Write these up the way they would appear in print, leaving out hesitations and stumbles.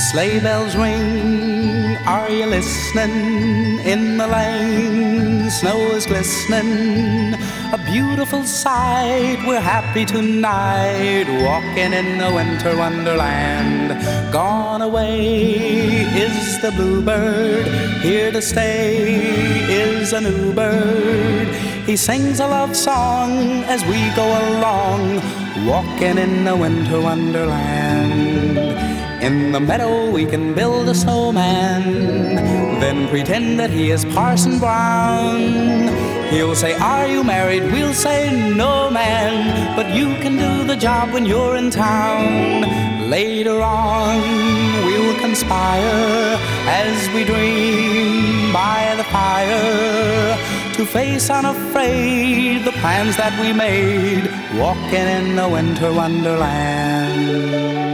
Sleigh bells ring, are you listening? In the lane, snow is glistening. A beautiful sight, we're happy tonight, walking in the winter wonderland. Gone away is the bluebird, here to stay is a new bird. He sings a love song as we go along, walking in the winter wonderland. In the meadow we can build a snowman, then pretend that he is Parson Brown. He'll say, are you married? We'll say, no man, but you can do the job when you're in town. Later on we'll conspire as we dream by the fire, to face unafraid the plans that we made, walking in the winter wonderland.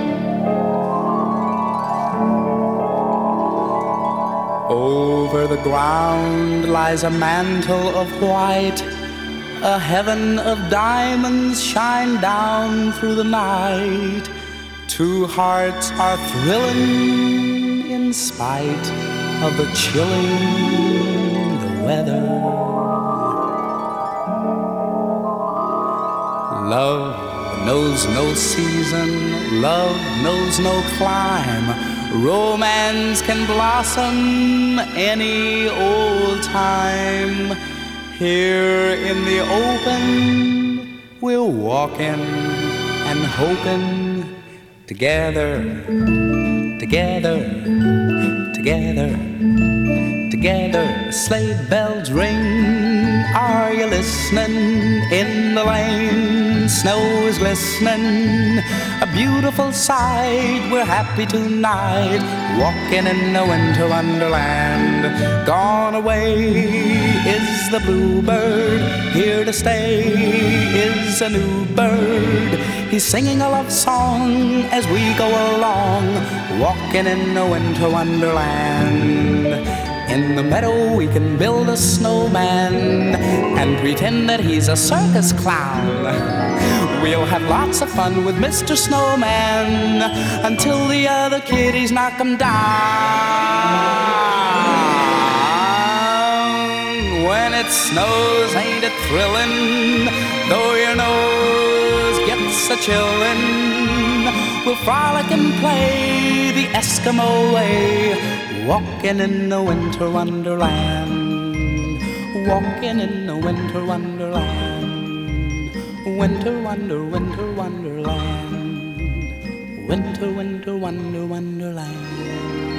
Over the ground lies a mantle of white, a heaven of diamonds shine down through the night. Two hearts are thrilling in spite of the chilling the weather. Love knows no season, love knows no clime. Romance can blossom any old time. Here in the open, we're walking and hoping, together, together, together, together. Sleigh bells ring, are you listening? In the lane, snow is glistening. A beautiful sight, we're happy tonight, walking in the winter wonderland. Gone away is the bluebird, here to stay is a new bird. He's singing a love song as we go along, walking in the winter wonderland. In the meadow we can build a snowman and pretend that he's a circus clown. We'll have lots of fun with Mr. Snowman until the other kiddies knock him down. When it snows, ain't it thrilling? Though your nose gets a chillin', we'll frolic and play the Eskimo way, walking in the winter wonderland, walking in the winter wonderland. Winter wonder, winter wonderland, winter, winter, wonder, wonderland.